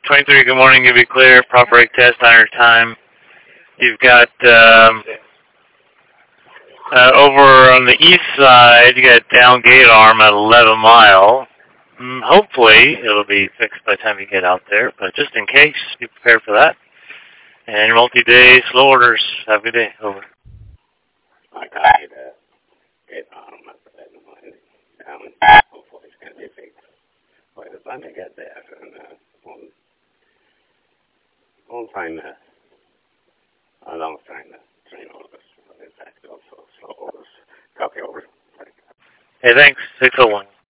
23, good morning. You'll be clear. Prop brake test on your time. You've got over on the east side, you got down gate arm at 11 mile. Hopefully, it'll be fixed by the time you get out there, but just in case, be prepared for that. And your multi-day slow orders. Have a good day. Over. I got you the gate arm at 11 mile down. Hopefully it's going to be fixed by the time I get there. And won't find a long time train orders. In fact, also slow orders. Copy over. Hey, thanks. 601.